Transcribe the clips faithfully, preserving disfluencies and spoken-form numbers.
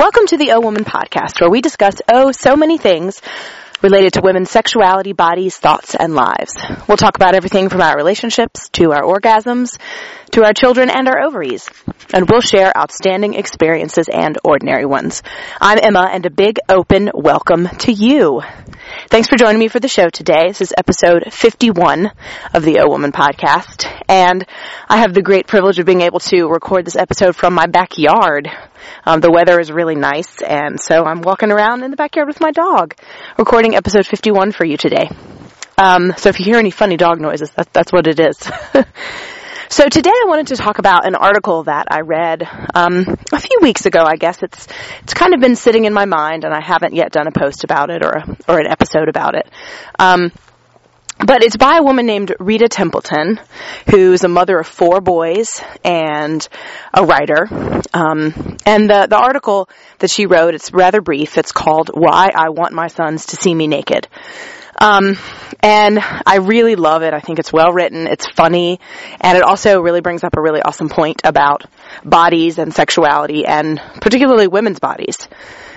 Welcome to the O Woman podcast, where we discuss, oh, so many things related to women's sexuality, bodies, thoughts, and lives. We'll talk about everything from our relationships, to our orgasms, to our children and our ovaries. And we'll share outstanding experiences and ordinary ones. I'm Emma, and a big open welcome to you. Thanks for joining me for the show today. This is episode fifty-one of the O Woman podcast, and I have the great privilege of being able to record this episode from my backyard. Um, the weather is really nice, and so I'm walking around in the backyard with my dog, recording episode fifty-one for you today. Um, so if you hear any funny dog noises, that, that's what it is. So today I wanted to talk about an article that I read um, a few weeks ago. I guess it's it's kind of been sitting in my mind, and I haven't yet done a post about it or a, or an episode about it. Um, but it's by a woman named Rita Templeton, who's a mother of four boys and a writer. Um, and the the article that she wrote, it's rather brief. It's called "Why I Want My Sons to See Me Naked." Um, and I really love it. I think it's well written, it's funny, and it also really brings up a really awesome point about bodies and sexuality, and particularly women's bodies.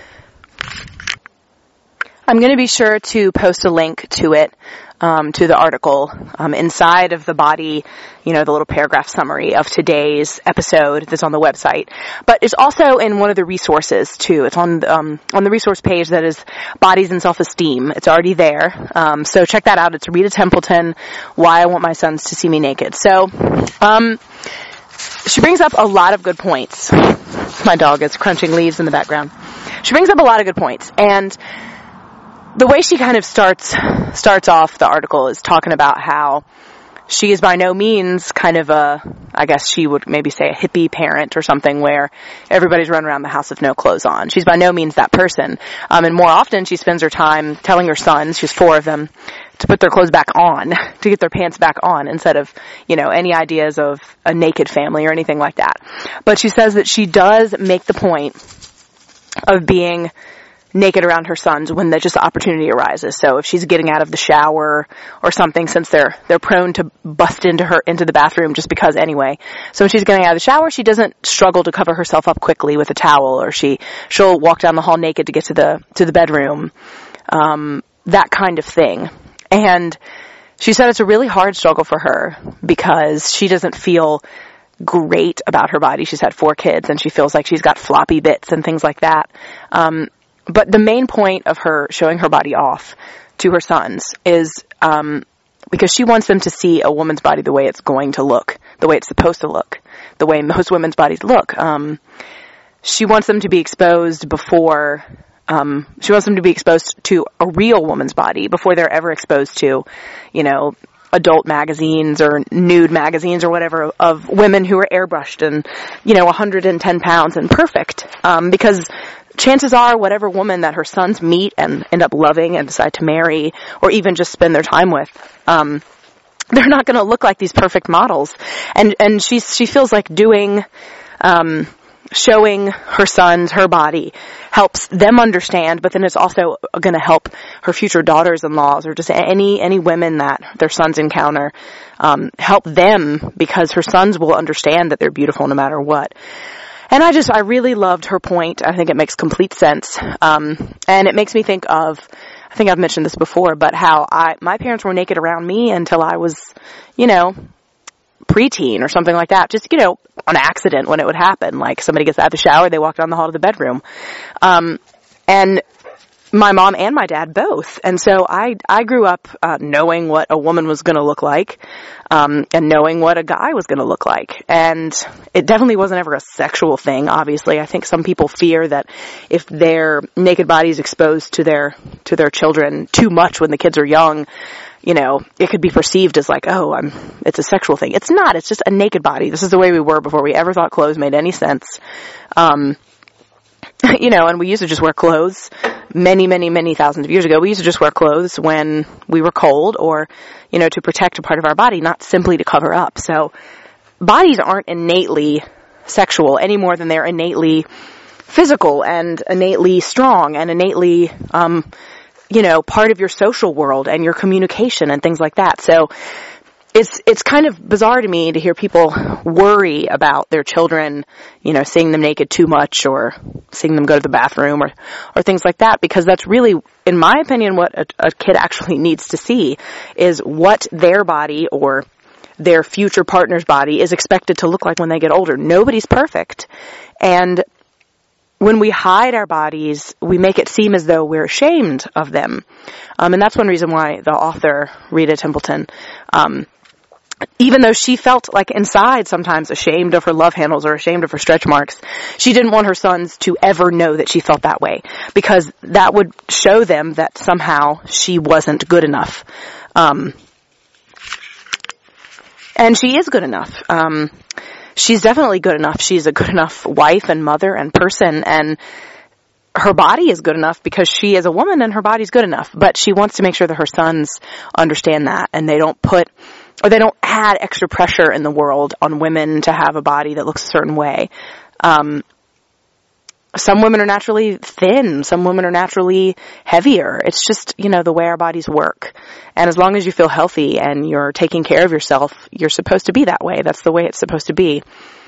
I'm going to be sure to post a link to it, um, to the article, um, inside of the body, you know, the little paragraph summary of today's episode that's on the website. But it's also in one of the resources, too. It's on, um, on the resource page that is Bodies and Self-Esteem. It's already there. Um, so check that out. It's Rita Templeton, Why I Want My Sons to See Me Naked. So, um, she brings up a lot of good points. My dog is crunching leaves in the background. She brings up a lot of good points. And the way she kind of starts starts off the article is talking about how she is by no means kind of a, I guess she would maybe say a hippie parent or something, where everybody's running around the house with no clothes on. She's by no means that person. Um, and more often she spends her time telling her sons, she has four of them, to put their clothes back on, to get their pants back on, instead of, you know, any ideas of a naked family or anything like that. But she says that she does make the point of being naked around her sons when the just opportunity arises. So if she's getting out of the shower or something, since they're they're prone to bust into her into the bathroom just because anyway. So when she's getting out of the shower, she doesn't struggle to cover herself up quickly with a towel, or she she'll walk down the hall naked to get to the to the bedroom. Um, that kind of thing. And she said it's a really hard struggle for her because she doesn't feel great about her body. She's had four kids and she feels like she's got floppy bits and things like that. Um, But the main point of her showing her body off to her sons is um, because she wants them to see a woman's body the way it's going to look, the way it's supposed to look, the way most women's bodies look. Um, she wants them to be exposed before, um, she wants them to be exposed to a real woman's body before they're ever exposed to, you know, adult magazines or nude magazines or whatever of women who are airbrushed and, you know, one hundred ten pounds and perfect. Um, because chances are whatever woman that her sons meet and end up loving and decide to marry or even just spend their time with, um, they're not going to look like these perfect models. And, and she, she feels like doing, um, showing her sons her body helps them understand, but then it's also going to help her future daughters-in-laws or just any, any women that their sons encounter, um, help them, because her sons will understand that they're beautiful no matter what. And I just, I really loved her point. I think it makes complete sense. Um, and it makes me think of, I think I've mentioned this before, but how I, my parents were naked around me until I was, you know, preteen or something like that. Just, you know, on accident when it would happen. Like somebody gets out of the shower, they walk down the hall to the bedroom. Um, and my mom and my dad both. And so I, I grew up, uh, knowing what a woman was going to look like, um, and knowing what a guy was going to look like. And it definitely wasn't ever a sexual thing, obviously. I think some people fear that if their naked body is exposed to their, to their children too much when the kids are young, you know, it could be perceived as like, oh, I'm, it's a sexual thing. It's not. It's just a naked body. This is the way we were before we ever thought clothes made any sense. Um, you know, and we used to just wear clothes many, many, many thousands of years ago. We used to just wear clothes when we were cold or, you know, to protect a part of our body, not simply to cover up. So bodies aren't innately sexual any more than they're innately physical and innately strong and innately, um, you know, part of your social world and your communication and things like that. So it's, it's kind of bizarre to me to hear people worry about their children, you know, seeing them naked too much or seeing them go to the bathroom or, or things like that, because that's really, in my opinion, what a, a kid actually needs to see is what their body or their future partner's body is expected to look like when they get older. Nobody's perfect. And when we hide our bodies, we make it seem as though we're ashamed of them. Um, and that's one reason why the author, Rita Templeton, um, even though she felt like inside sometimes ashamed of her love handles or ashamed of her stretch marks, she didn't want her sons to ever know that she felt that way, because that would show them that somehow she wasn't good enough. Um, and she is good enough. Um, she's definitely good enough. She's a good enough wife and mother and person, and her body is good enough because she is a woman and her body's good enough. But she wants to make sure that her sons understand that, and they don't put, or they don't add extra pressure in the world on women to have a body that looks a certain way. Um, some women are naturally thin. Some women are naturally heavier. It's just, you know, the way our bodies work. And as long as you feel healthy and you're taking care of yourself, you're supposed to be that way. That's the way it's supposed to be.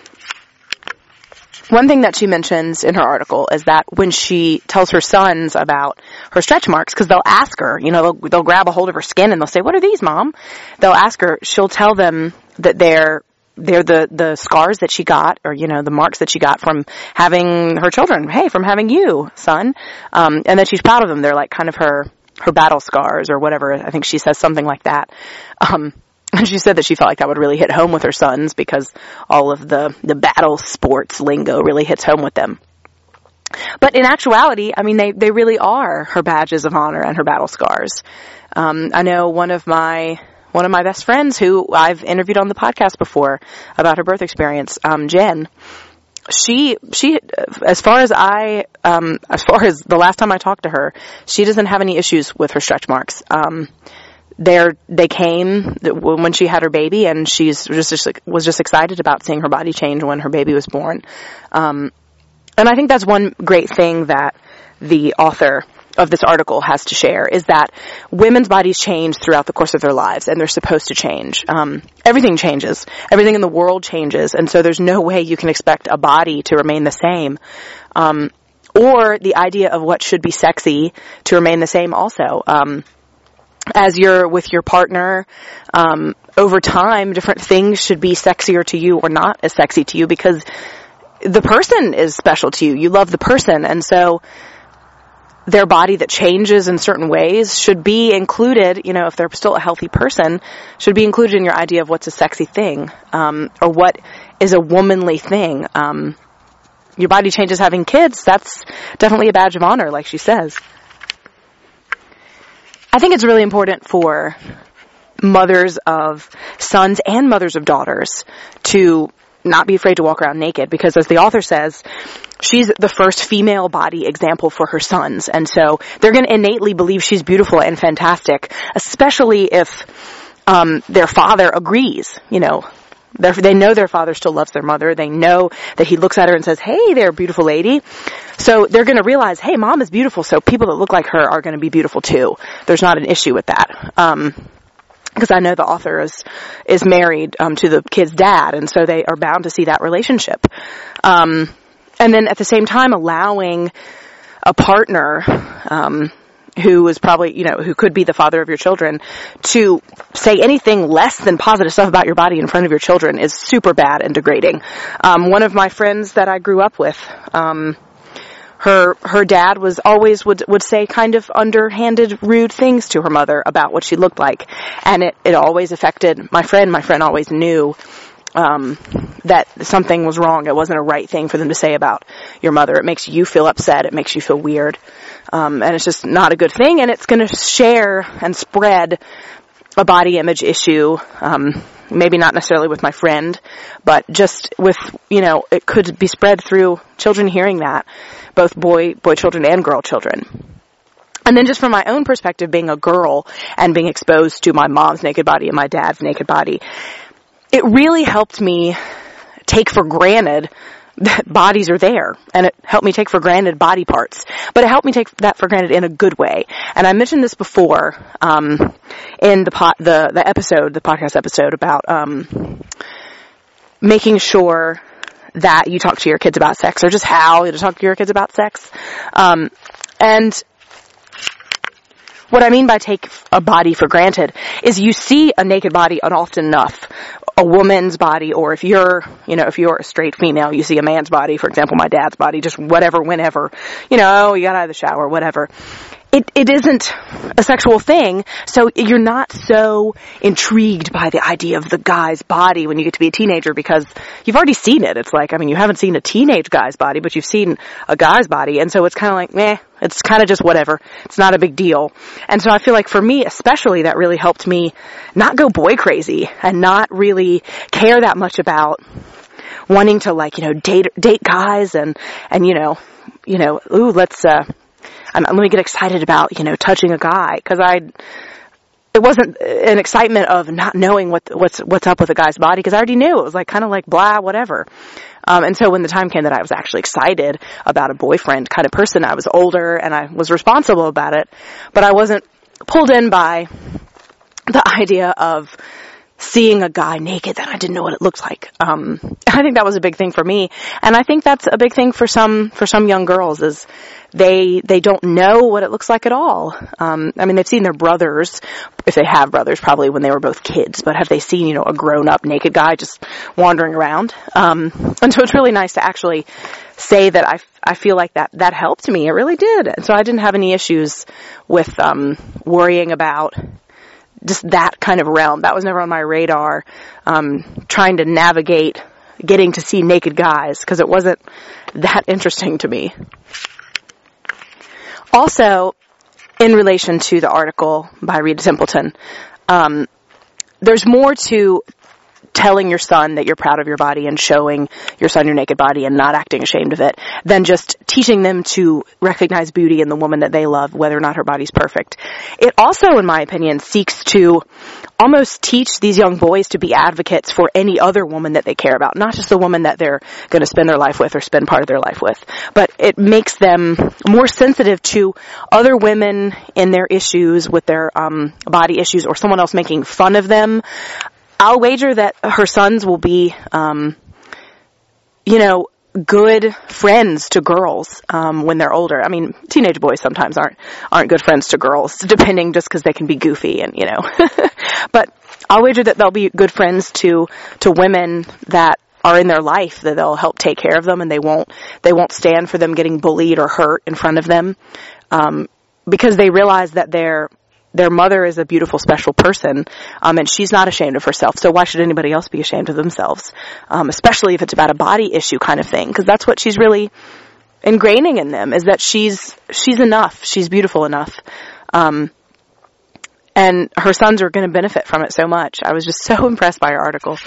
One thing that she mentions in her article is that when she tells her sons about her stretch marks, because they'll ask her, you know, they'll, they'll grab a hold of her skin and they'll say, "What are these, Mom?" They'll ask her, she'll tell them that they're they're the, the scars that she got, or, you know, the marks that she got from having her children. Hey, from having you, son. Um, and that she's proud of them. They're like kind of her, her battle scars or whatever. I think she says something like that. Um, and she said that she felt like that would really hit home with her sons because all of the, the battle sports lingo really hits home with them. But in actuality, I mean, they, they really are her badges of honor and her battle scars. Um, I know one of my, One of my best friends who I've interviewed on the podcast before about her birth experience, um, Jen, she, she, as far as I, um, as far as the last time I talked to her, she doesn't have any issues with her stretch marks. Um, they're, they came when she had her baby, and she's just, just was just excited about seeing her body change when her baby was born. Um, and I think that's one great thing that the author of this article has to share, is that women's bodies change throughout the course of their lives, and they're supposed to change. Um, everything changes. Everything in the world changes, and so there's no way you can expect a body to remain the same. Um, or the idea of what should be sexy to remain the same also. Um, as you're with your partner, um, over time, different things should be sexier to you or not as sexy to you, because the person is special to you. You love the person, and so their body that changes in certain ways should be included, you know, if they're still a healthy person, should be included in your idea of what's a sexy thing, um, or what is a womanly thing. Um, your body changes having kids, that's definitely a badge of honor, like she says. I think it's really important for mothers of sons and mothers of daughters to not be afraid to walk around naked, because as the author says, she's the first female body example for her sons, and so they're going to innately believe she's beautiful and fantastic, especially if um, their father agrees. You know, they know their father still loves their mother. They know that he looks at her and says, "Hey there, beautiful lady." So they're going to realize, hey, Mom is beautiful, so people that look like her are going to be beautiful too. There's not an issue with that. Um, because I know the author is is married um, to the kid's dad, and so they are bound to see that relationship. Um, and then at the same time, allowing a partner um, who is probably, you know, who could be the father of your children to say anything less than positive stuff about your body in front of your children is super bad and degrading. Um, one of my friends that I grew up with, um, Her, her dad was always would, would say kind of underhanded, rude things to her mother about what she looked like. And it, it always affected my friend. My friend always knew, um, that something was wrong. It wasn't a right thing for them to say about your mother. It makes you feel upset. It makes you feel weird. Um, and it's just not a good thing. And it's going to share and spread a body image issue, um, maybe not necessarily with my friend, but just with, you know, it could be spread through children hearing that, both boy, boy children and girl children. And then just from my own perspective, being a girl and being exposed to my mom's naked body and my dad's naked body, it really helped me take for granted that bodies are there, and it helped me take for granted body parts, but it helped me take that for granted in a good way. And I mentioned this before, um, in the pot, the, the episode, the podcast episode about, um, making sure that you talk to your kids about sex, or just how to talk to your kids about sex. Um, and what I mean by take a body for granted is you see a naked body often enough, a woman's body, or if you're, you know, if you're a straight female, you see a man's body, for example, my dad's body, just whatever, whenever, you know, you got out of the shower, whatever. It, it isn't a sexual thing, so you're not so intrigued by the idea of the guy's body when you get to be a teenager, because you've already seen it. It's like, I mean, you haven't seen a teenage guy's body, but you've seen a guy's body, and so it's kind of like, meh, it's kind of just whatever. It's not a big deal. And so I feel like for me, especially, that really helped me not go boy crazy, and not really care that much about wanting to, like, you know, date, date guys, and, and, you know, you know, ooh, let's, uh, I'm, I'm going to get excited about, you know, touching a guy, because I, it wasn't an excitement of not knowing what, what's, what's up with a guy's body, because I already knew. It was like, kind of like, blah, whatever. Um, and so when the time came that I was actually excited about a boyfriend kind of person, I was older and I was responsible about it, but I wasn't pulled in by the idea of seeing a guy naked that I didn't know what it looked like. Um, I think that was a big thing for me. And I think that's a big thing for some, for some young girls, is they, they don't know what it looks like at all. Um, I mean, they've seen their brothers, if they have brothers, probably when they were both kids, but have they seen, you know, a grown up naked guy just wandering around? Um, and so it's really nice to actually say that I, I feel like that, that helped me. It really did. And so I didn't have any issues with, um, worrying about just that kind of realm. That was never on my radar, um, trying to navigate getting to see naked guys, because it wasn't that interesting to me. Also, in relation to the article by Rita Templeton, um, there's more to telling your son that you're proud of your body and showing your son your naked body and not acting ashamed of it than just teaching them to recognize beauty in the woman that they love, whether or not her body's perfect. It also, in my opinion, seeks to almost teach these young boys to be advocates for any other woman that they care about, not just the woman that they're going to spend their life with or spend part of their life with, but it makes them more sensitive to other women in their issues with their um, body issues, or someone else making fun of them. I'll wager that her sons will be, um, you know, good friends to girls um, when they're older. I mean, teenage boys sometimes aren't aren't good friends to girls, depending, just because they can be goofy and, you know. But I'll wager that they'll be good friends to to women that are in their life, that they'll help take care of them, and they won't they won't stand for them getting bullied or hurt in front of them, um, because they realize that they're their mother is a beautiful, special person, um, and she's not ashamed of herself, so why should anybody else be ashamed of themselves? Um, especially if it's about a body issue kind of thing, because that's what she's really ingraining in them, is that she's, she's enough, she's beautiful enough. Um, and her sons are going to benefit from it so much. I was just so impressed by her article.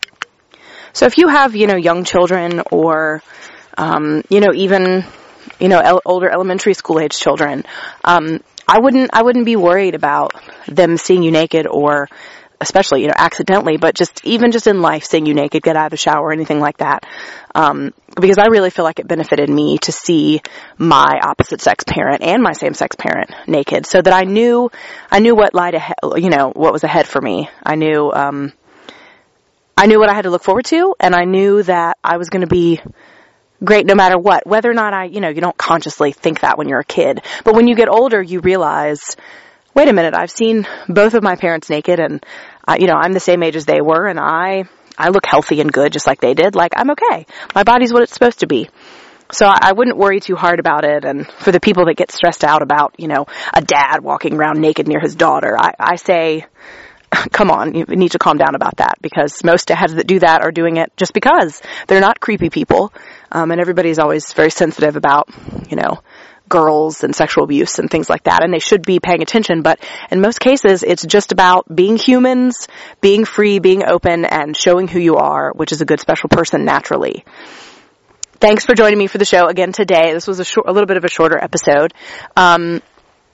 So if you have, you know, young children, or, um, you know, even, you know, el- older elementary school age children, um, I wouldn't, I wouldn't be worried about them seeing you naked, or especially, you know, accidentally, but just, even just in life, seeing you naked, get out of the shower, or anything like that. Um, because I really feel like it benefited me to see my opposite sex parent and my same sex parent naked, so that I knew, I knew what lied ahead, you know, what was ahead for me. I knew, um, I knew what I had to look forward to, and I knew that I was going to be great no matter what, whether or not I, you know, you don't consciously think that when you're a kid, but when you get older, you realize, wait a minute, I've seen both of my parents naked, and, uh, you know, I'm the same age as they were, and I, I look healthy and good just like they did. Like, I'm okay. My body's what it's supposed to be. So I, I wouldn't worry too hard about it. And for the people that get stressed out about, you know, a dad walking around naked near his daughter, I, I say, come on, you need to calm down about that, because most dads that do that are doing it just because. They're not creepy people, um, and everybody's always very sensitive about, you know, girls and sexual abuse and things like that, and they should be paying attention, but in most cases, it's just about being humans, being free, being open, and showing who you are, which is a good special person naturally. Thanks for joining me for the show again today. This was a, short, a little bit of a shorter episode. Um,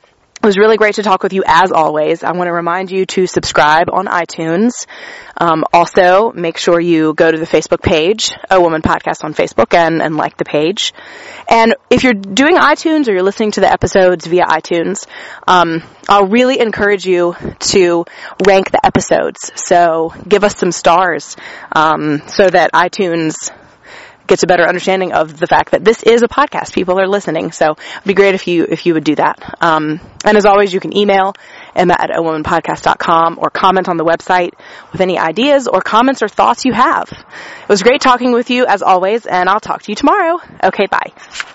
It was really great to talk with you as always. I want to remind you to subscribe on iTunes. Um, also, make sure you go to the Facebook page, A Woman Podcast on Facebook, and, and like the page. And if you're doing iTunes or you're listening to the episodes via iTunes, um, I'll really encourage you to rank the episodes. So give us some stars um, so that iTunes gets a better understanding of the fact that this is a podcast. People are listening. So it'd be great if you, if you would do that. Um, and as always, you can email Emma at o woman podcast dot com or comment on the website with any ideas or comments or thoughts you have. It was great talking with you as always, and I'll talk to you tomorrow. Okay, bye.